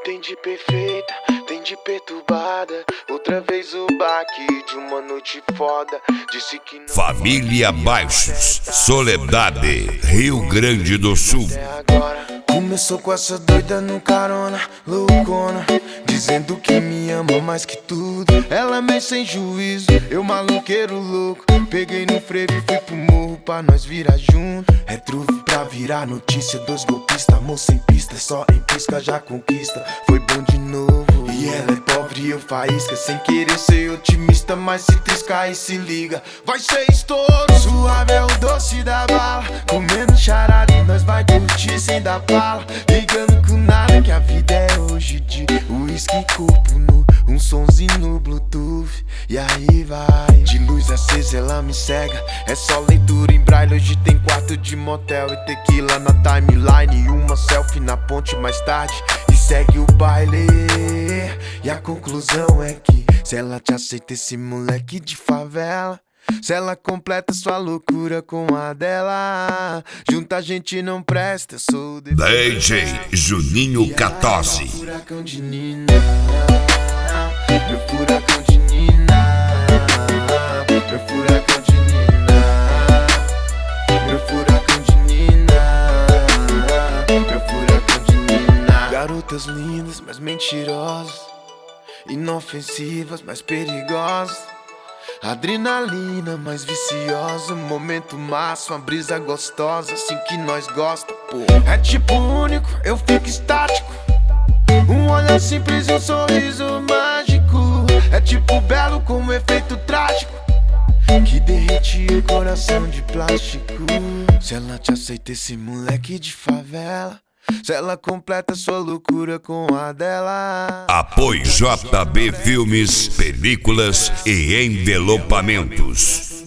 Tem de perfeita, tem de perturbada. Outra vez o baque de uma noite foda. Disse que não. Família Baixos, Soledade, Rio Grande do Sul. Até agora. Começou com essa doida no carona, loucona, dizendo que me ama mais que tudo. Ela meio sem juízo, eu maluqueiro louco. Peguei no frevo e fui pro morro pra nós virar junto. É truque pra virar notícia dos golpistas. Amor sem pista, só em pisca já conquista. Foi bom de novo. E ela é pobre e eu faísca. Sem querer ser otimista, mas se triscar e se liga, vai ser estouro. Suave é o doce da bala, comendo charada e nós vai curtir sem dar bala. Ligando com nada que a vida é hoje de uísque, corpo nu, um sonzinho no Bluetooth. E aí vai, de luz acesa ela me cega. É só leitura em braille, hoje tem quarto de motel e tequila na timeline. E uma selfie na ponte mais tarde e segue o baile. E a conclusão é que se ela te aceita esse moleque de favela, se ela completa sua loucura com a dela, junta a gente não presta, eu sou o DJ Juninho 14. Furacão de Nina, meu furacão de Nina, meu furacão de Nina, meu furacão de Nina, meu furacão de Nina. Garotas lindas, mas mentirosas, inofensivas, mas perigosas. Adrenalina mais viciosa, momento massa, uma brisa gostosa, assim que nós gosta, pô. É tipo único, eu fico estático. Um olhar simples e um sorriso mágico. É tipo belo com um efeito trágico que derrete o coração de plástico. Se ela te aceita esse moleque de favela, se ela completa sua loucura com a dela. Apoio JB Filmes, películas e envelopamentos.